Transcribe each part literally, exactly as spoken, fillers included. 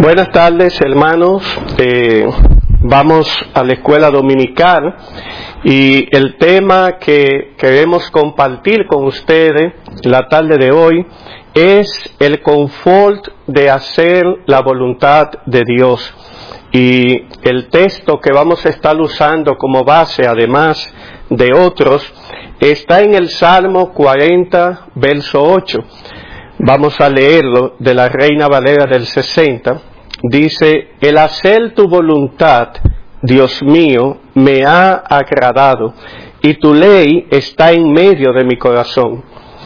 Buenas tardes, hermanos. Eh, vamos a la escuela dominical y el tema que queremos compartir con ustedes la tarde de hoy es el confort de hacer la voluntad de Dios. Y el texto que vamos a estar usando como base, además de otros, está en el Salmo cuarenta, verso ocho. Vamos a leerlo de la Reina Valera del sesenta. Dice: el hacer tu voluntad, Dios mío, me ha agradado, y tu ley está en medio de mi corazón.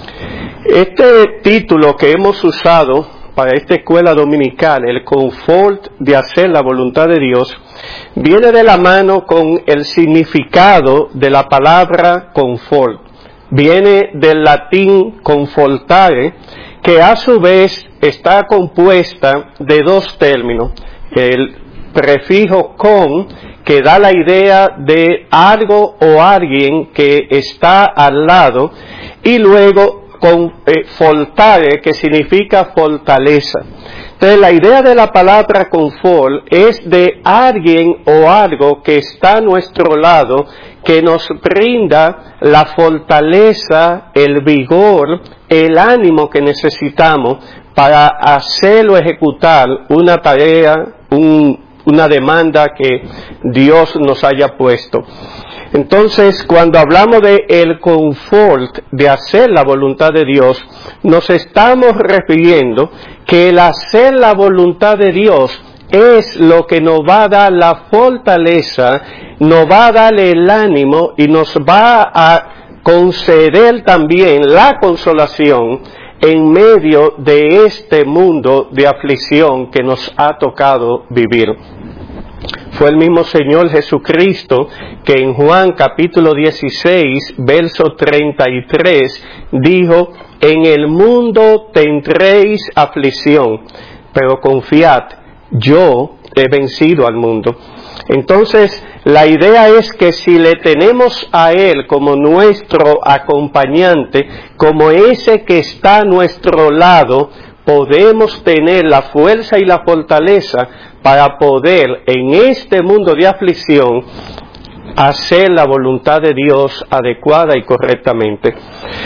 Este título que hemos usado para esta escuela dominical, el confort de hacer la voluntad de Dios, viene de la mano con el significado de la palabra confort. Viene del latín confortare, que a su vez está compuesta de dos términos. El prefijo con, que da la idea de algo o alguien que está al lado, y luego con eh, fortare, que significa fortaleza. Entonces, la idea de la palabra confort es de alguien o algo que está a nuestro lado, que nos brinda la fortaleza, el vigor, el ánimo que necesitamos para hacer o ejecutar una tarea, un, una demanda que Dios nos haya puesto. Entonces, cuando hablamos de el confort de hacer la voluntad de Dios, nos estamos refiriendo que el hacer la voluntad de Dios es lo que nos va a dar la fortaleza, nos va a dar el ánimo y nos va a conceder también la consolación en medio de este mundo de aflicción que nos ha tocado vivir. Fue el mismo Señor Jesucristo que en Juan capítulo dieciséis, verso treinta y tres, dijo: en el mundo tendréis aflicción, pero confiad, yo he vencido al mundo. Entonces, la idea es que si le tenemos a Él como nuestro acompañante, como ese que está a nuestro lado, podemos tener la fuerza y la fortaleza para poder en este mundo de aflicción hacer la voluntad de Dios adecuada y correctamente.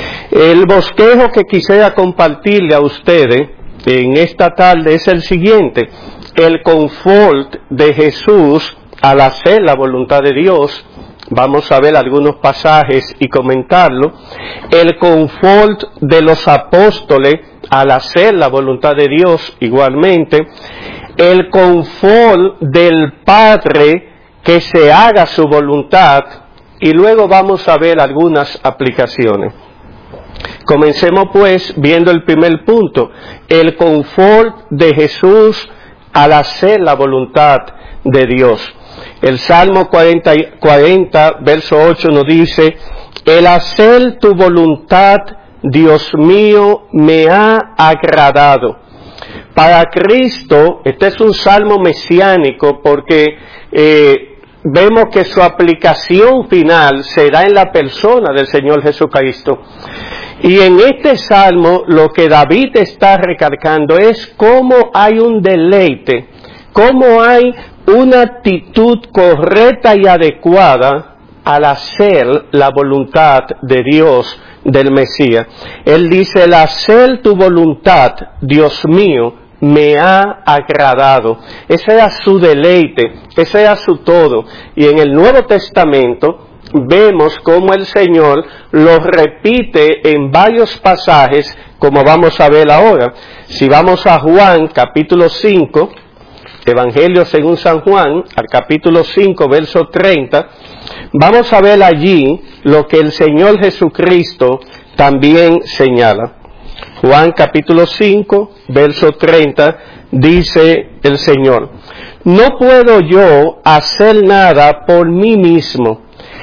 El bosquejo que quisiera compartirle a ustedes en esta tarde es el siguiente: el confort de Jesús al hacer la voluntad de Dios. Vamos a ver algunos pasajes y comentarlo. El confort de los apóstoles al hacer la voluntad de Dios igualmente. El confort del Padre que se haga su voluntad. Y luego vamos a ver algunas aplicaciones. Comencemos pues viendo el primer punto: el confort de Jesús al hacer la voluntad de Dios. El Salmo cuarenta, cuarenta, verso ocho nos dice: el hacer tu voluntad, Dios mío, me ha agradado. Para Cristo, este es un salmo mesiánico porque eh, vemos que su aplicación final será en la persona del Señor Jesucristo. Y en este salmo lo que David está recalcando es cómo hay un deleite, cómo hay una actitud correcta y adecuada al hacer la voluntad de Dios, del Mesías. Él dice: el hacer tu voluntad, Dios mío, me ha agradado. Ese era su deleite, ese era su todo. Y en el Nuevo Testamento vemos cómo el Señor lo repite en varios pasajes, como vamos a ver ahora. Si vamos a Juan capítulo cinco, Evangelio según San Juan, al capítulo cinco, verso treinta, vamos a ver allí lo que el Señor Jesucristo también señala. Juan capítulo cinco, verso treinta, dice el Señor: no puedo yo hacer nada por mí mismo.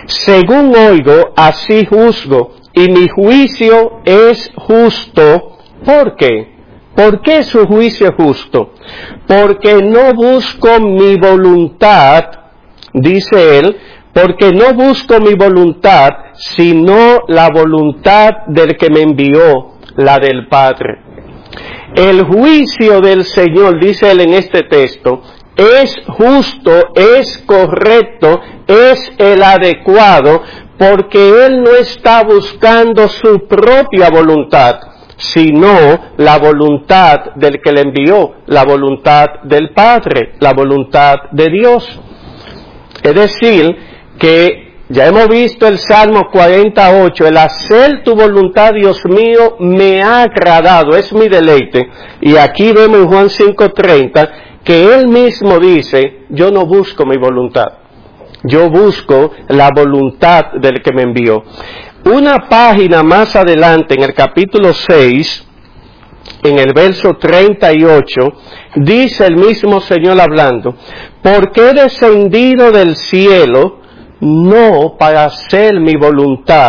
Según oigo, así juzgo, y mi juicio es justo. ¿Por qué? ¿Por qué su juicio es justo? Porque no busco mi voluntad, dice él, porque no busco mi voluntad, sino la voluntad del que me envió, la del Padre. El juicio del Señor, dice él en este texto, es justo, es correcto, es el adecuado, porque Él no está buscando su propia voluntad, sino la voluntad del que le envió, la voluntad del Padre, la voluntad de Dios. Es decir, que ya hemos visto el Salmo cuarenta y ocho, el hacer tu voluntad, Dios mío, me ha agradado, es mi deleite. Y aquí vemos en Juan cinco treinta que Él mismo dice, yo no busco mi voluntad, yo busco la voluntad del que me envió. Una página más adelante, en el capítulo seis, en el verso treinta y ocho, dice el mismo Señor hablando, porque he descendido del cielo, no para hacer mi voluntad,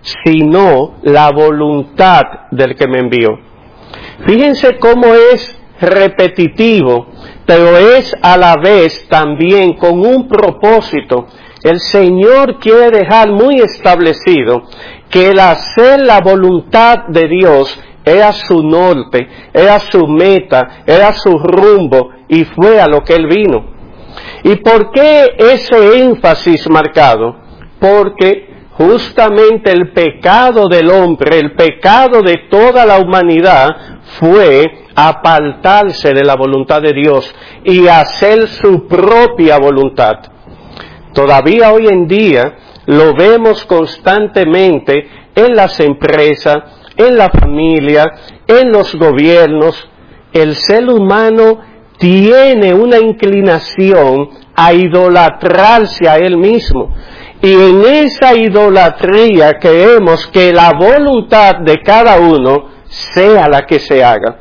sino la voluntad del que me envió. Fíjense cómo es repetitivo, pero es a la vez también con un propósito. El Señor quiere dejar muy establecido que el hacer la voluntad de Dios era su norte, era su meta, era su rumbo, y fue a lo que Él vino. ¿Y por qué ese énfasis marcado? Porque justamente el pecado del hombre, el pecado de toda la humanidad, fue apartarse de la voluntad de Dios y hacer su propia voluntad. Todavía hoy en día lo vemos constantemente en las empresas, en la familia, en los gobiernos. El ser humano tiene una inclinación a idolatrarse a él mismo. Y en esa idolatría queremos que la voluntad de cada uno sea la que se haga.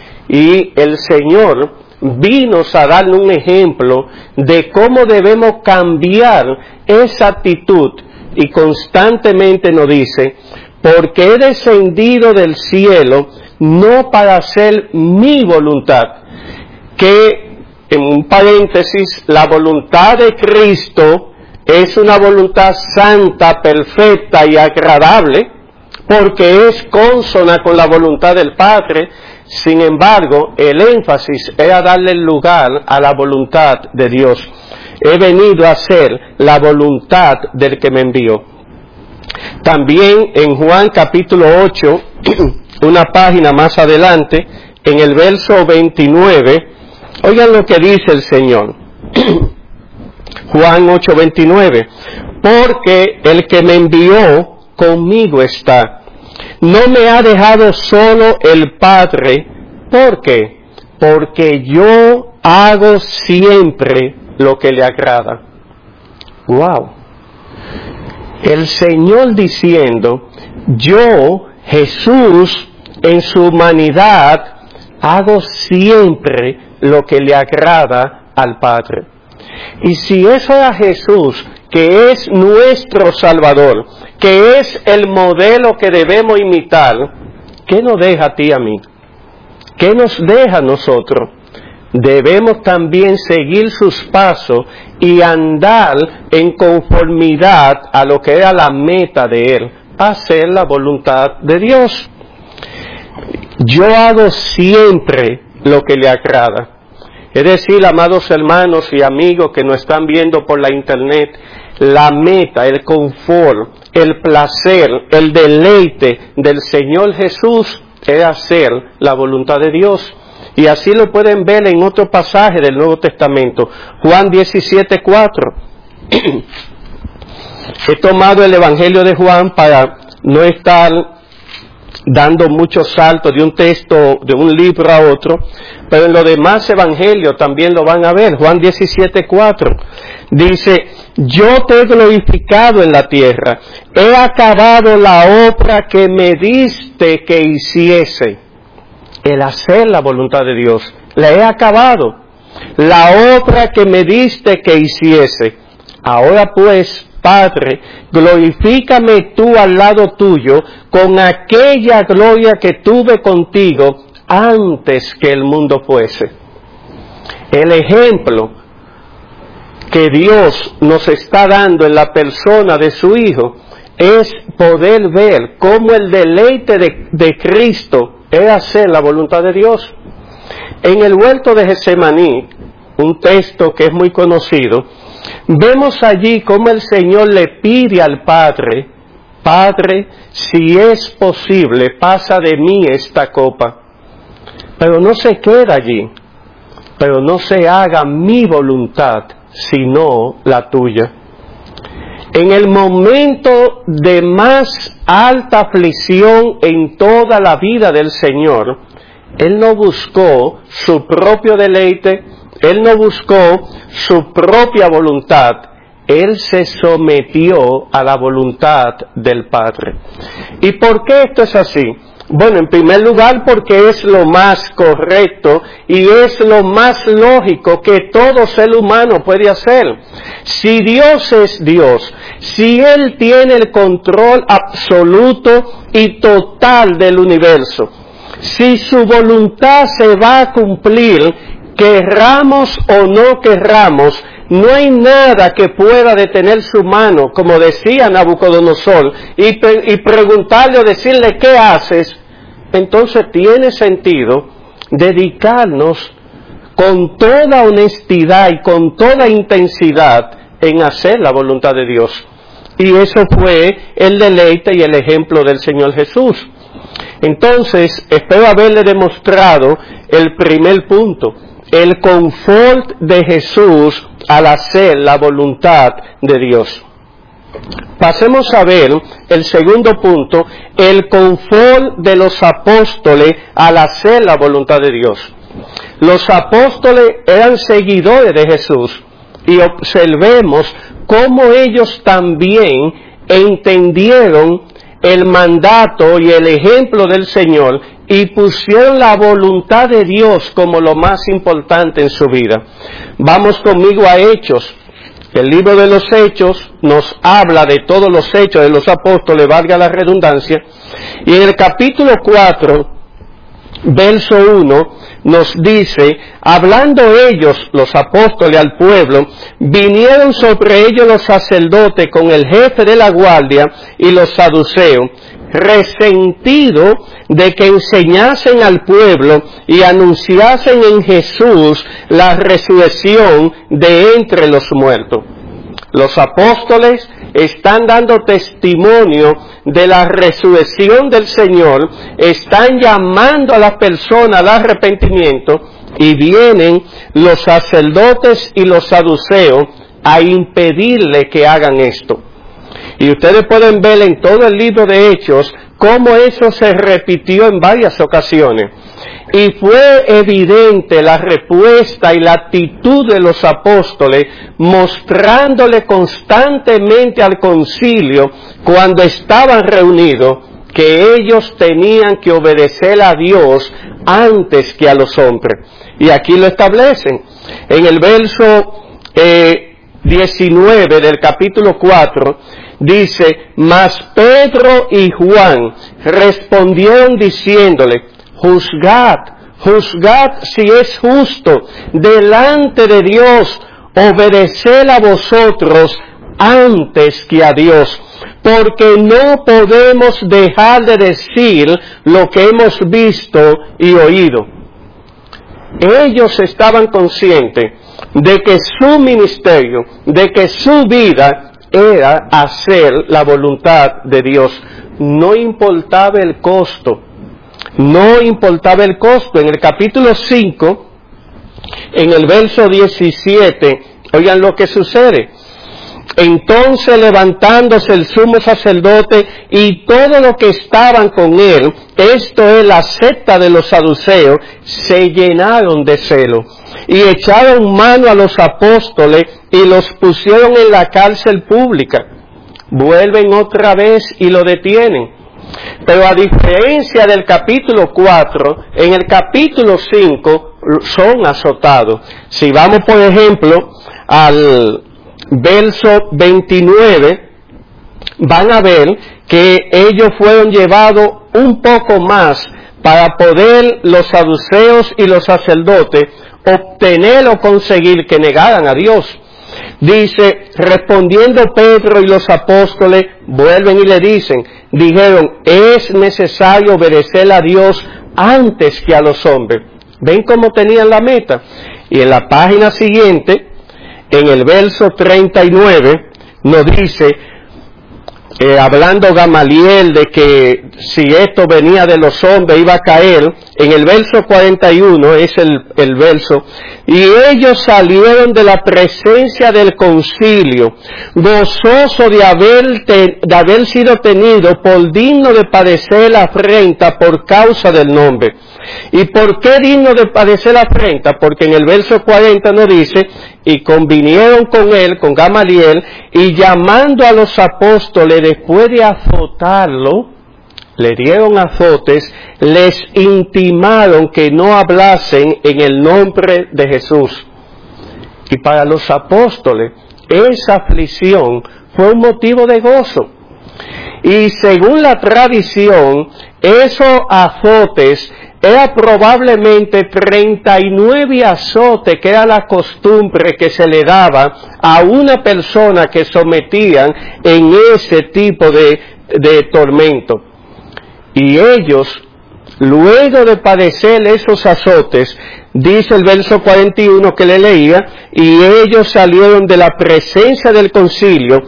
Y el Señor vino a darnos un ejemplo de cómo debemos cambiar esa actitud, y constantemente nos dice, porque he descendido del cielo no para hacer mi voluntad, que en un paréntesis, la voluntad de Cristo es una voluntad santa, perfecta y agradable, porque es consona con la voluntad del Padre. Sin embargo, el énfasis era darle lugar a la voluntad de Dios. He venido a hacer la voluntad del que me envió. También en Juan capítulo ocho, una página más adelante, en el verso veintinueve, oigan lo que dice el Señor. Juan ocho veintinueve, porque el que me envió conmigo está. No me ha dejado solo el Padre. ¿Por qué? Porque yo hago siempre lo que le agrada. ¡Wow! El Señor diciendo, yo, Jesús, en su humanidad, hago siempre lo que le agrada al Padre. Y si eso era Jesús, que es nuestro Salvador, que es el modelo que debemos imitar, ¿qué nos deja a ti y a mí? ¿Qué nos deja a nosotros? Debemos también seguir sus pasos y andar en conformidad a lo que era la meta de Él, hacer la voluntad de Dios. Yo hago siempre lo que le agrada. Es decir, amados hermanos y amigos que nos están viendo por la internet, la meta, el confort, el placer, el deleite del Señor Jesús es hacer la voluntad de Dios. Y así lo pueden ver en otro pasaje del Nuevo Testamento, Juan diecisiete cuatro. He tomado el Evangelio de Juan para no estar dando muchos saltos de un texto, de un libro a otro, pero en los demás evangelios también lo van a ver. Juan diecisiete cuatro dice, yo te he glorificado en la tierra, he acabado la obra que me diste que hiciese. El hacer la voluntad de Dios, la he acabado, la obra que me diste que hiciese. Ahora pues, Padre, glorifícame tú al lado tuyo con aquella gloria que tuve contigo antes que el mundo fuese. El ejemplo que Dios nos está dando en la persona de su Hijo es poder ver cómo el deleite de, de Cristo es hacer la voluntad de Dios. En el huerto de Getsemaní, un texto que es muy conocido, vemos allí cómo el Señor le pide al Padre: Padre, si es posible, pasa de mí esta copa. Pero no se queda allí. Pero no se haga mi voluntad, sino la tuya. En el momento de más alta aflicción en toda la vida del Señor, Él no buscó su propio deleite, Él no buscó su propia voluntad, Él se sometió a la voluntad del Padre. ¿Y por qué esto es así? Bueno, en primer lugar porque es lo más correcto y es lo más lógico que todo ser humano puede hacer. Si Dios es Dios, si Él tiene el control absoluto y total del universo, si su voluntad se va a cumplir, querramos o no querramos, no hay nada que pueda detener su mano, como decía Nabucodonosor, y, pre- y preguntarle o decirle ¿qué haces? Entonces tiene sentido dedicarnos con toda honestidad y con toda intensidad en hacer la voluntad de Dios. Y eso fue el deleite y el ejemplo del Señor Jesús. Entonces, espero haberle demostrado el primer punto, el confort de Jesús al hacer la voluntad de Dios. Pasemos a ver el segundo punto, el confort de los apóstoles al hacer la voluntad de Dios. Los apóstoles eran seguidores de Jesús y observemos cómo ellos también entendieron el mandato y el ejemplo del Señor y pusieron la voluntad de Dios como lo más importante en su vida. Vamos conmigo a Hechos. El libro de los Hechos nos habla de todos los hechos de los apóstoles, valga la redundancia, y en el capítulo cuatro, verso uno, nos dice: hablando ellos, los apóstoles, al pueblo, vinieron sobre ellos los sacerdotes con el jefe de la guardia y los saduceos, resentido de que enseñasen al pueblo y anunciasen en Jesús la resurrección de entre los muertos. Los apóstoles están dando testimonio de la resurrección del Señor, están llamando a las personas al arrepentimiento y vienen los sacerdotes y los saduceos a impedirle que hagan esto. Y ustedes pueden ver en todo el libro de Hechos cómo eso se repitió en varias ocasiones. Y fue evidente la respuesta y la actitud de los apóstoles, mostrándole constantemente al concilio, cuando estaban reunidos, que ellos tenían que obedecer a Dios antes que a los hombres. Y aquí lo establecen. En el verso eh, diecinueve del capítulo cuatro, dice: mas Pedro y Juan respondieron diciéndole: juzgad, juzgad si es justo delante de Dios obedecer a vosotros antes que a Dios, porque no podemos dejar de decir lo que hemos visto y oído. Ellos estaban conscientes de que su ministerio, de que su vida era hacer la voluntad de Dios. No importaba el costo, no importaba el costo. En el capítulo cinco, en el verso diecisiete, oigan lo que sucede. Entonces, levantándose el sumo sacerdote y todo lo que estaban con él, esto es la secta de los saduceos, se llenaron de celo y echaron mano a los apóstoles y los pusieron en la cárcel pública. Vuelven otra vez y lo detienen. Pero a diferencia del capítulo cuatro, en el capítulo cinco son azotados. Si vamos, por ejemplo, al verso veintinueve, van a ver que ellos fueron llevados un poco más para poder los saduceos y los sacerdotes obtener o conseguir que negaran a Dios. Dice: respondiendo Pedro y los apóstoles, vuelven y le dicen, dijeron: es necesario obedecer a Dios antes que a los hombres. ¿Ven cómo tenían la meta? Y en la página siguiente, en el verso treinta y nueve, nos dice, eh, hablando Gamaliel de que si esto venía de los hombres iba a caer, en el verso cuarenta y uno es el, el verso, y ellos salieron de la presencia del concilio, gozoso de haber, te, de haber sido tenido por digno de padecer la afrenta por causa del nombre. ¿Y por qué digno de padecer la afrenta? Porque en el verso cuarenta nos dice, y convinieron con él, con Gamaliel, y llamando a los apóstoles después de azotarlo, le dieron azotes, les intimaron que no hablasen en el nombre de Jesús. Y para los apóstoles, esa aflicción fue un motivo de gozo. Y según la tradición, esos azotes era probablemente treinta y nueve azotes, que era la costumbre que se le daba a una persona que sometían en ese tipo de, de tormento. Y ellos, luego de padecer esos azotes, dice el verso cuarenta y uno que le leía, y ellos salieron de la presencia del concilio,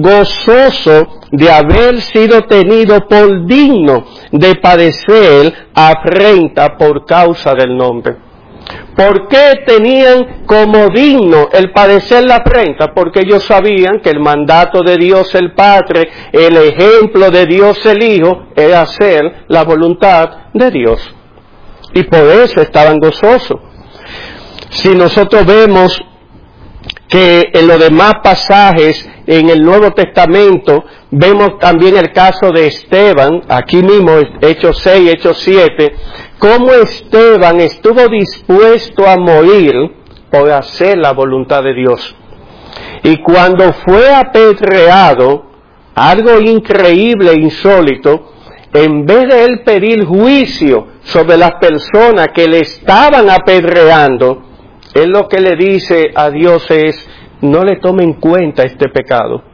gozoso de haber sido tenido por digno de padecer afrenta por causa del nombre. ¿Por qué tenían como digno el padecer la afrenta? Porque ellos sabían que el mandato de Dios el Padre, el ejemplo de Dios el Hijo, era hacer la voluntad de Dios. Y por eso estaban gozosos. Si nosotros vemos que en los demás pasajes en el Nuevo Testamento, vemos también el caso de Esteban, aquí mismo, Hechos seis, Hechos siete, cómo Esteban estuvo dispuesto a morir por hacer la voluntad de Dios. Y cuando fue apedreado, algo increíble e insólito, en vez de él pedir juicio sobre las personas que le estaban apedreando, él lo que le dice a Dios es, no le tome en cuenta este pecado.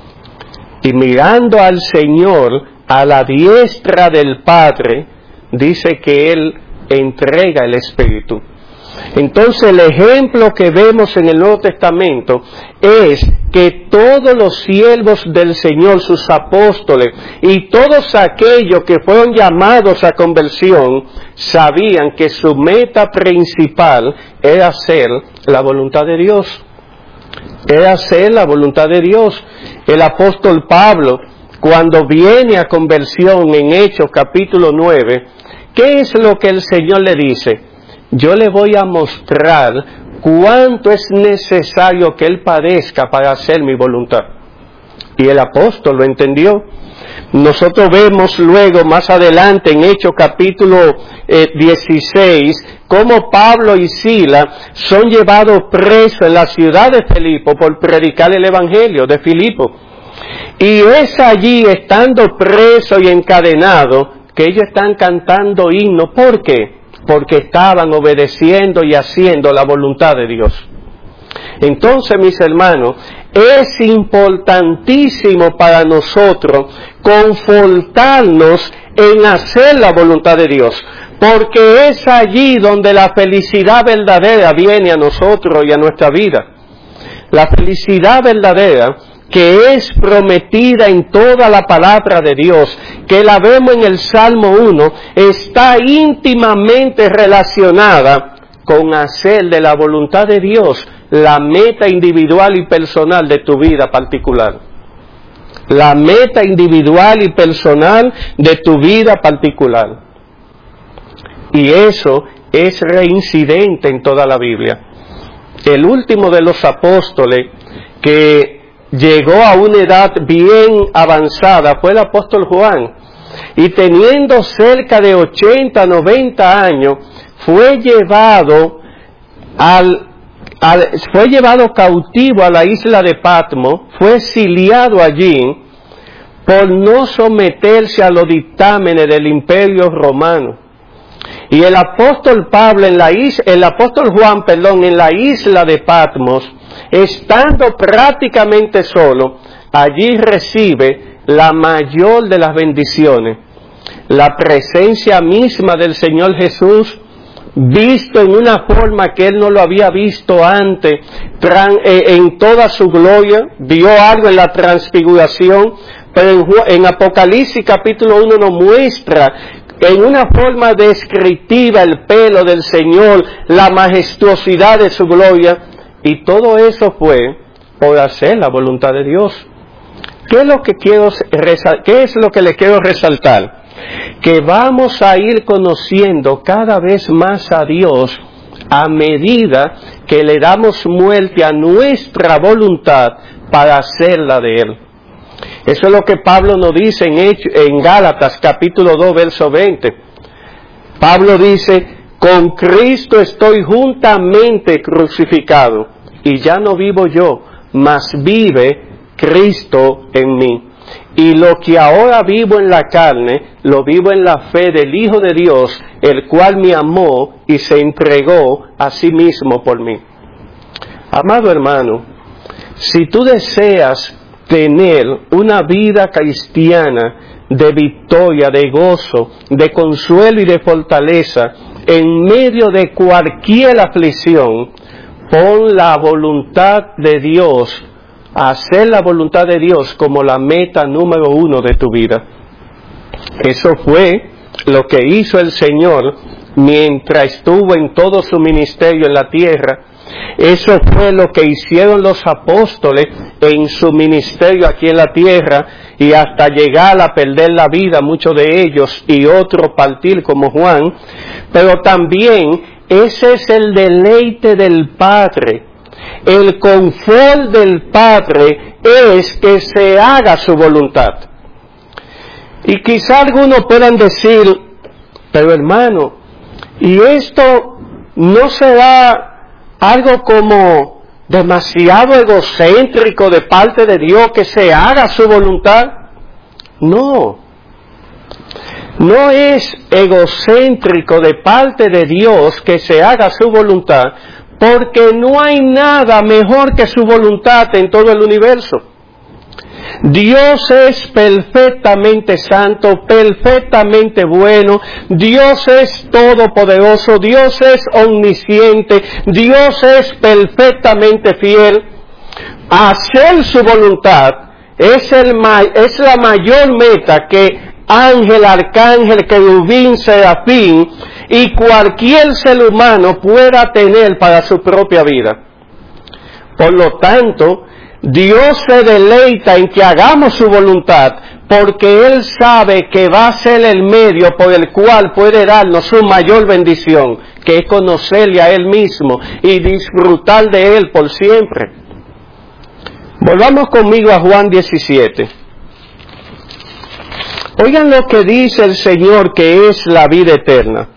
Y mirando al Señor a la diestra del Padre, dice que Él entrega el Espíritu. Entonces el ejemplo que vemos en el Nuevo Testamento es que todos los siervos del Señor, sus apóstoles y todos aquellos que fueron llamados a conversión, sabían que su meta principal era hacer la voluntad de Dios. Era hacer la voluntad de Dios. El apóstol Pablo, cuando viene a conversión en Hechos capítulo nueve, ¿qué es lo que el Señor le dice? Yo le voy a mostrar cuánto es necesario que Él padezca para hacer mi voluntad. Y el apóstol lo entendió. Nosotros vemos luego, más adelante, en Hechos capítulo eh, dieciséis, cómo Pablo y Sila son llevados presos en la ciudad de Filipo por predicar el Evangelio de Filipo. Y es allí, estando presos y encadenados, que ellos están cantando himnos. ¿Por qué? Porque estaban obedeciendo y haciendo la voluntad de Dios. Entonces, mis hermanos, es importantísimo para nosotros confortarnos en hacer la voluntad de Dios, porque es allí donde la felicidad verdadera viene a nosotros y a nuestra vida. La felicidad verdadera que es prometida en toda la palabra de Dios, que la vemos en el Salmo uno, está íntimamente relacionada con hacer de la voluntad de Dios la meta individual y personal de tu vida particular. La meta individual y personal de tu vida particular. Y eso es reincidente en toda la Biblia. El último de los apóstoles que llegó a una edad bien avanzada fue el apóstol Juan. Y teniendo cerca de ochenta, noventa años, fue llevado al, al, fue llevado cautivo a la isla de Patmos, fue exiliado allí por no someterse a los dictámenes del Imperio Romano. Y el apóstol Pablo en la isla, el apóstol Juan, perdón, en la isla de Patmos, estando prácticamente solo, allí recibe la mayor de las bendiciones. la presencia misma del Señor Jesús, visto en una forma que él no lo había visto antes, tran, eh, en toda su gloria, vio algo en la transfiguración, pero en, en Apocalipsis capítulo uno nos muestra en una forma descriptiva el pelo del Señor, la majestuosidad de su gloria, y todo eso fue por hacer la voluntad de Dios. ¿Qué es lo que quiero resal- qué es lo que le quiero resaltar? Que vamos a ir conociendo cada vez más a Dios a medida que le damos muerte a nuestra voluntad para hacerla de Él. Eso es lo que Pablo nos dice en, Hecho, en Gálatas capítulo dos, verso veinte. Pablo dice, con Cristo estoy juntamente crucificado, y ya no vivo yo, mas vive Cristo en mí. Y lo que ahora vivo en la carne, lo vivo en la fe del Hijo de Dios, el cual me amó y se entregó a sí mismo por mí. Amado hermano, si tú deseas tener una vida cristiana de victoria, de gozo, de consuelo y de fortaleza, en medio de cualquier aflicción, pon la voluntad de Dios, hacer la voluntad de Dios como la meta número uno de tu vida. Eso fue lo que hizo el Señor mientras estuvo en todo su ministerio en la tierra. Eso fue lo que hicieron los apóstoles en su ministerio aquí en la tierra, y hasta llegar a perder la vida muchos de ellos y otros partir como Juan. Pero también ese es el deleite del Padre. El confort del Padre es que se haga su voluntad. Y quizá algunos puedan decir, pero hermano, ¿y esto no será algo como demasiado egocéntrico de parte de Dios que se haga su voluntad? No, no es egocéntrico de parte de Dios que se haga su voluntad, porque no hay nada mejor que su voluntad en todo el universo. Dios es perfectamente santo, perfectamente bueno, Dios es todopoderoso, Dios es omnisciente, Dios es perfectamente fiel. Hacer su voluntad es, el, es la mayor meta que ángel, arcángel, querubín, serafín y cualquier ser humano pueda tener para su propia vida. Por lo tanto, Dios se deleita en que hagamos su voluntad, porque Él sabe que va a ser el medio por el cual puede darnos su mayor bendición, que es conocerle a Él mismo y disfrutar de Él por siempre. Volvamos conmigo a Juan diecisiete. Oigan lo que dice el Señor, que es la vida eterna.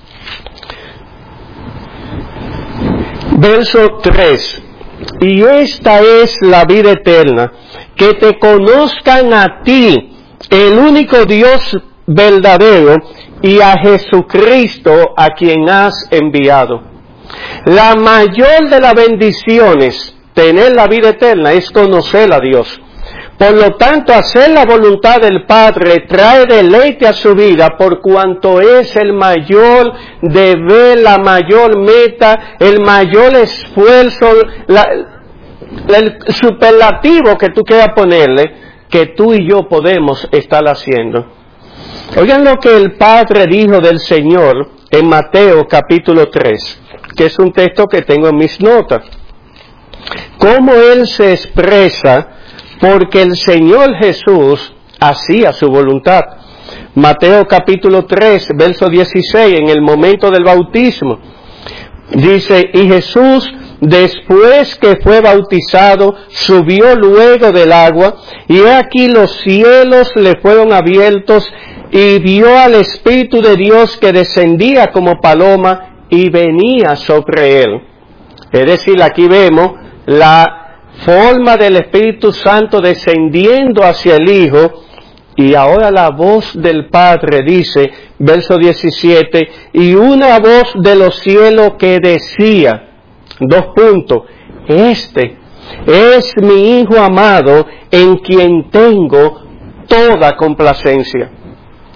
Verso tres. Y esta es la vida eterna, que te conozcan a ti, el único Dios verdadero, y a Jesucristo a quien has enviado. La mayor de las bendiciones, tener la vida eterna, es conocer a Dios. Por lo tanto, hacer la voluntad del Padre trae deleite a su vida, por cuanto es el mayor deber, la mayor meta, el mayor esfuerzo, la, el superlativo que tú quieras ponerle, que tú y yo podemos estar haciendo. Oigan lo que el Padre dijo del Señor en Mateo capítulo tres, que es un texto que tengo en mis notas. Cómo Él se expresa, porque el Señor Jesús hacía su voluntad. Mateo capítulo tres, verso dieciséis, en el momento del bautismo, dice, y Jesús, después que fue bautizado, subió luego del agua, y he aquí los cielos le fueron abiertos, y vio al Espíritu de Dios que descendía como paloma y venía sobre él. Es decir, aquí vemos la forma del Espíritu Santo descendiendo hacia el Hijo, y ahora la voz del Padre dice, verso diecisiete, y una voz de los cielos que decía, dos puntos, este es mi Hijo amado en quien tengo toda complacencia.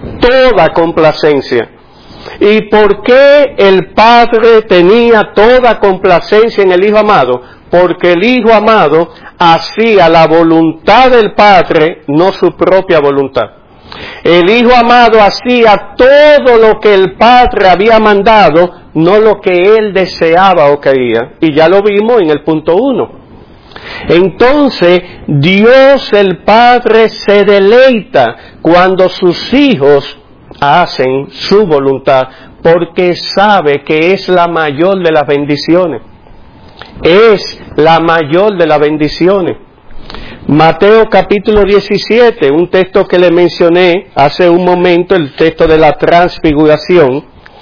toda complacencia. ¿Y por qué el Padre tenía toda complacencia en el Hijo amado? Porque el Hijo amado hacía la voluntad del Padre, no su propia voluntad. El Hijo amado hacía todo lo que el Padre había mandado, no lo que Él deseaba o quería. Y ya lo vimos en el punto uno. Entonces, Dios el Padre se deleita cuando sus hijos hacen su voluntad, porque sabe que es la mayor de las bendiciones. Es la mayor de las bendiciones. Mateo capítulo diecisiete, un texto que le mencioné hace un momento, el texto de la transfiguración.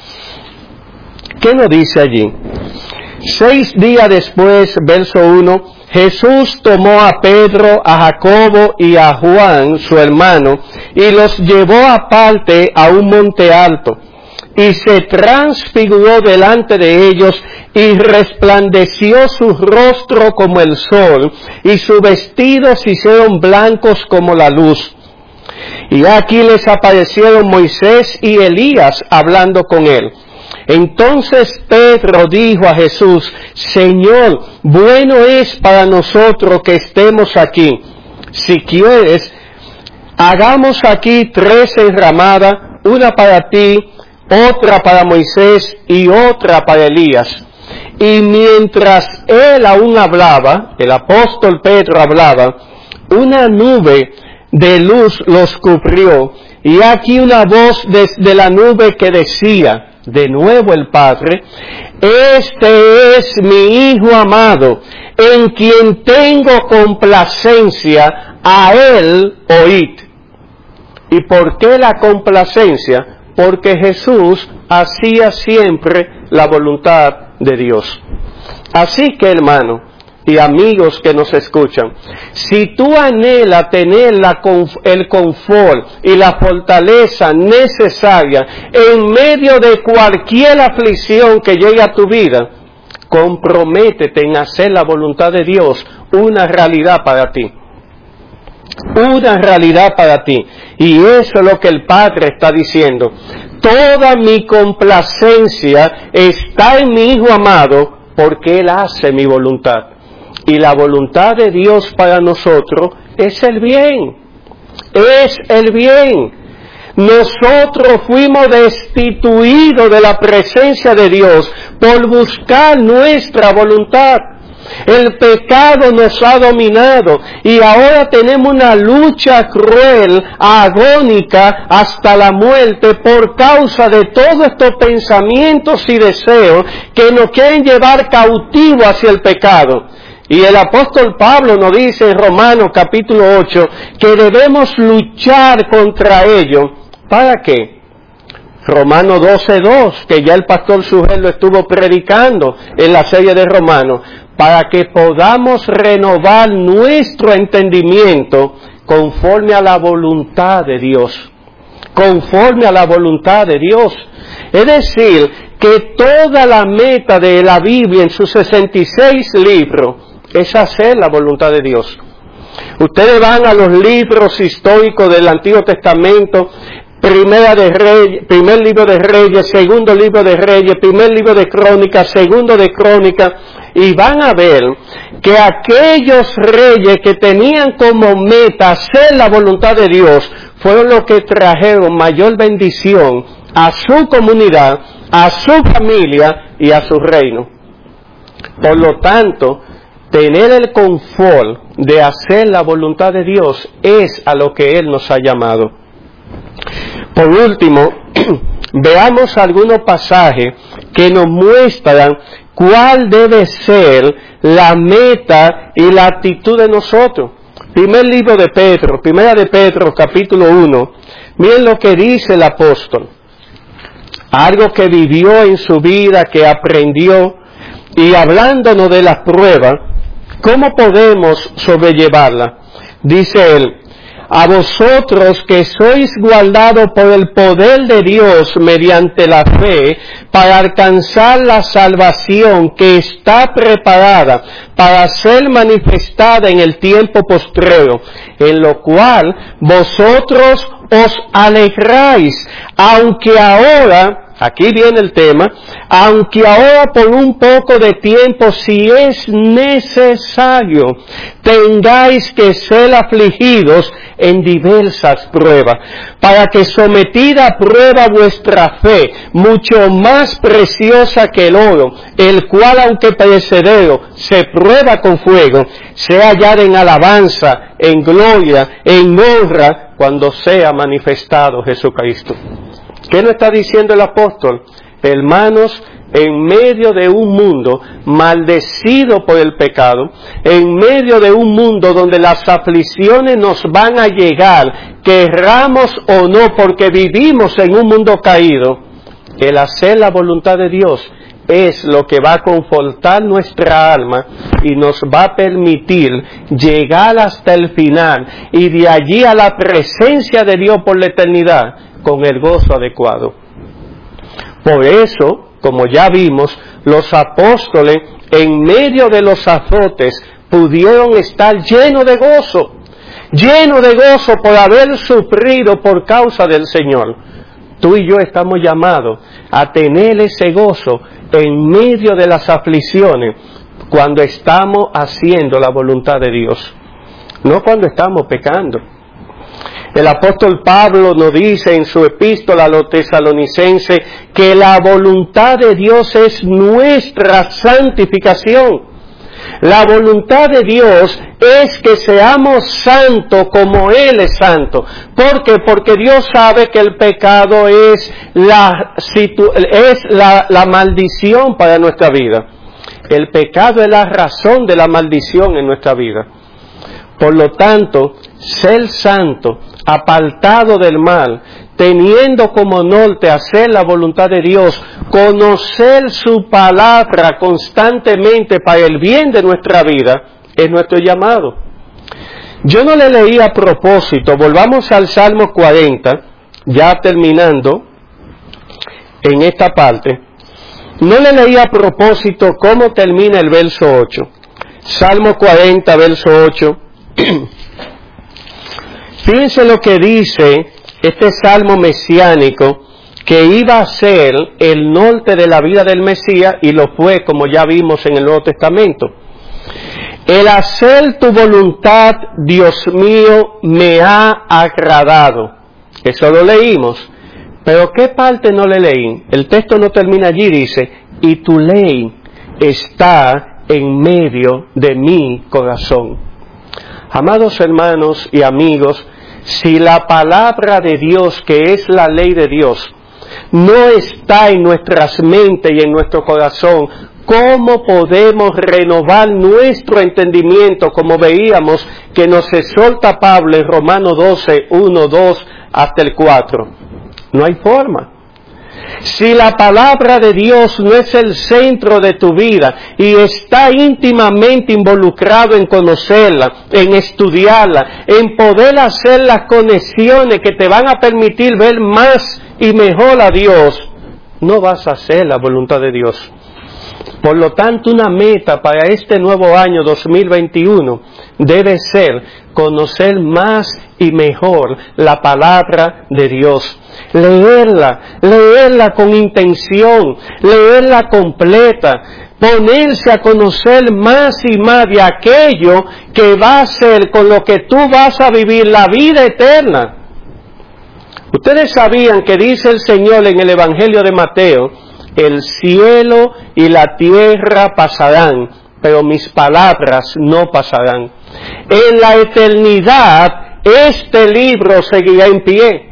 ¿Qué nos dice allí? Seis días después, verso uno, Jesús tomó a Pedro, a Jacobo y a Juan, su hermano, y los llevó aparte a un monte alto, y se transfiguró delante de ellos, y resplandeció su rostro como el sol, y sus vestidos se hicieron blancos como la luz. Y aquí les aparecieron Moisés y Elías hablando con él. Entonces Pedro dijo a Jesús: Señor, bueno es para nosotros que estemos aquí. Si quieres, hagamos aquí tres enramadas, una para ti, otra para Moisés y otra para Elías. Y mientras él aún hablaba, el apóstol Pedro hablaba, una nube de luz los cubrió, y aquí una voz desde la nube que decía, de nuevo el Padre: Este es mi Hijo amado, en quien tengo complacencia, a él oíd. ¿Y por qué la complacencia? Porque Jesús hacía siempre la voluntad de Dios. Así que, hermano y amigos que nos escuchan, si tú anhelas tener la, el confort y la fortaleza necesaria en medio de cualquier aflicción que llegue a tu vida, comprométete en hacer la voluntad de Dios una realidad para ti. Una realidad para ti. Y eso es lo que el Padre está diciendo. Toda mi complacencia está en mi Hijo amado, porque Él hace mi voluntad. Y la voluntad de Dios para nosotros es el bien. Es el bien. Nosotros fuimos destituidos de la presencia de Dios por buscar nuestra voluntad. El pecado nos ha dominado y ahora tenemos una lucha cruel, agónica hasta la muerte por causa de todos estos pensamientos y deseos que nos quieren llevar cautivo hacia el pecado. Y el apóstol Pablo nos dice en Romanos capítulo ocho que debemos luchar contra ello. ¿Para qué? Romanos doce dos, que ya el pastor Sujel lo estuvo predicando en la serie de Romanos, para que podamos renovar nuestro entendimiento conforme a la voluntad de Dios. Conforme a la voluntad de Dios. Es decir, que toda la meta de la Biblia en sus sesenta y seis libros es hacer la voluntad de Dios. Ustedes van a los libros históricos del Antiguo Testamento, Primera de Reyes, primer libro de Reyes, segundo libro de Reyes, primer libro de Crónicas, segundo de Crónicas, y van a ver que aquellos reyes que tenían como meta hacer la voluntad de Dios fueron los que trajeron mayor bendición a su comunidad, a su familia y a su reino. Por lo tanto, tener el confort de hacer la voluntad de Dios es a lo que Él nos ha llamado. Por último, veamos algunos pasajes que nos muestran cuál debe ser la meta y la actitud de nosotros. Primer libro de Pedro, primera de Pedro, capítulo uno. Miren lo que dice el apóstol. Algo que vivió en su vida, que aprendió, y hablándonos de las pruebas, ¿cómo podemos sobrellevarla? Dice él: a vosotros que sois guardados por el poder de Dios mediante la fe, para alcanzar la salvación que está preparada para ser manifestada en el tiempo postrero, en lo cual vosotros os alegráis, aunque ahora, aquí viene el tema, aunque ahora por un poco de tiempo, si es necesario, tengáis que ser afligidos en diversas pruebas, para que sometida a prueba vuestra fe, mucho más preciosa que el oro, el cual aunque perecedero se prueba con fuego, sea hallada en alabanza, en gloria, en honra, cuando sea manifestado Jesucristo. ¿Qué nos está diciendo el apóstol? Hermanos, en medio de un mundo maldecido por el pecado, en medio de un mundo donde las aflicciones nos van a llegar, querramos o no, porque vivimos en un mundo caído, el hacer la voluntad de Dios es lo que va a confortar nuestra alma y nos va a permitir llegar hasta el final y de allí a la presencia de Dios por la eternidad con el gozo adecuado. Por eso, como ya vimos, los apóstoles en medio de los azotes pudieron estar llenos de gozo, llenos de gozo por haber sufrido por causa del Señor. Tú y yo estamos llamados a tener ese gozo en medio de las aflicciones cuando estamos haciendo la voluntad de Dios, no cuando estamos pecando. El apóstol Pablo nos dice en su epístola a los tesalonicenses que la voluntad de Dios es nuestra santificación. La voluntad de Dios es que seamos santos como Él es santo. ¿Por qué? Porque Dios sabe que el pecado es la, es la, la maldición para nuestra vida. El pecado es la razón de la maldición en nuestra vida. Por lo tanto, ser santo, apartado del mal, teniendo como norte hacer la voluntad de Dios, conocer su palabra constantemente para el bien de nuestra vida, es nuestro llamado. Yo no le leí a propósito, volvamos al Salmo cuarenta, ya terminando en esta parte, no le leí a propósito cómo termina el verso ocho. Salmo cuarenta, verso ocho. Fíjense lo que dice este salmo mesiánico, que iba a ser el norte de la vida del Mesías, y lo fue, como ya vimos en el Nuevo Testamento. El hacer tu voluntad, Dios mío, me ha agradado. Eso lo leímos. Pero ¿qué parte no le leí? El texto no termina allí, dice, y tu ley está en medio de mi corazón. Amados hermanos y amigos, si la palabra de Dios, que es la ley de Dios, no está en nuestras mentes y en nuestro corazón, ¿cómo podemos renovar nuestro entendimiento, como veíamos que nos exhorta Pablo en Romanos doce, uno, dos hasta el cuatro? No hay forma. Si la palabra de Dios no es el centro de tu vida y está íntimamente involucrado en conocerla, en estudiarla, en poder hacer las conexiones que te van a permitir ver más y mejor a Dios, no vas a hacer la voluntad de Dios. Por lo tanto, una meta para este nuevo año dos mil veintiuno debe ser conocer más y mejor la palabra de Dios. Leerla, leerla con intención, leerla completa, ponerse a conocer más y más de aquello que va a ser con lo que tú vas a vivir la vida eterna. Ustedes sabían que dice el Señor en el Evangelio de Mateo, el cielo y la tierra pasarán, pero mis palabras no pasarán. En la eternidad, este libro seguirá en pie.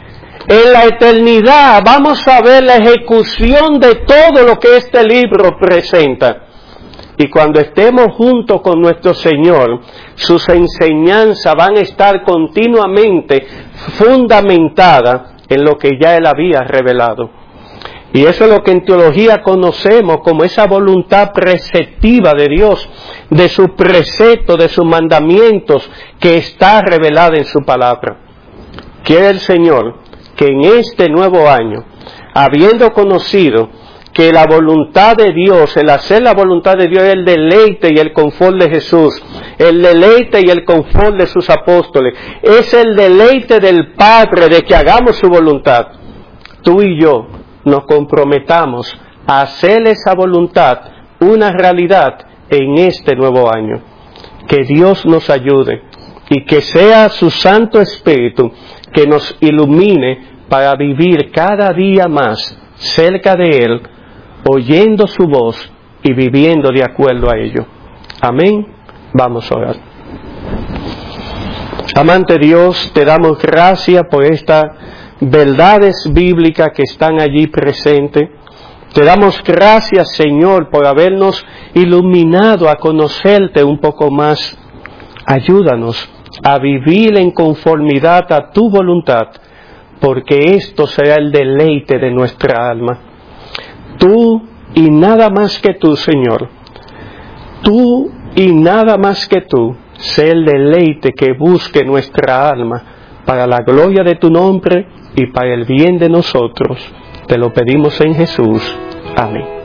En la eternidad vamos a ver la ejecución de todo lo que este libro presenta. Y cuando estemos juntos con nuestro Señor, sus enseñanzas van a estar continuamente fundamentadas en lo que ya Él había revelado. Y eso es lo que en teología conocemos como esa voluntad preceptiva de Dios, de sus preceptos, de sus mandamientos, que está revelada en su palabra. Quiere el Señor que en este nuevo año, habiendo conocido que la voluntad de Dios, el hacer la voluntad de Dios es el deleite y el confort de Jesús, el deleite y el confort de sus apóstoles, es el deleite del Padre de que hagamos su voluntad. Tú y yo nos comprometamos a hacer esa voluntad una realidad en este nuevo año. Que Dios nos ayude y que sea su Santo Espíritu que nos ilumine para vivir cada día más cerca de Él, oyendo su voz y viviendo de acuerdo a ello. Amén. Vamos a orar. Amante Dios, te damos gracias por estas verdades bíblicas que están allí presentes. Te damos gracias, Señor, por habernos iluminado a conocerte un poco más. Ayúdanos a vivir en conformidad a tu voluntad, porque esto será el deleite de nuestra alma. Tú y nada más que tú, Señor. Tú y nada más que tú, sé el deleite que busque nuestra alma para la gloria de tu nombre y para el bien de nosotros. Te lo pedimos en Jesús. Amén.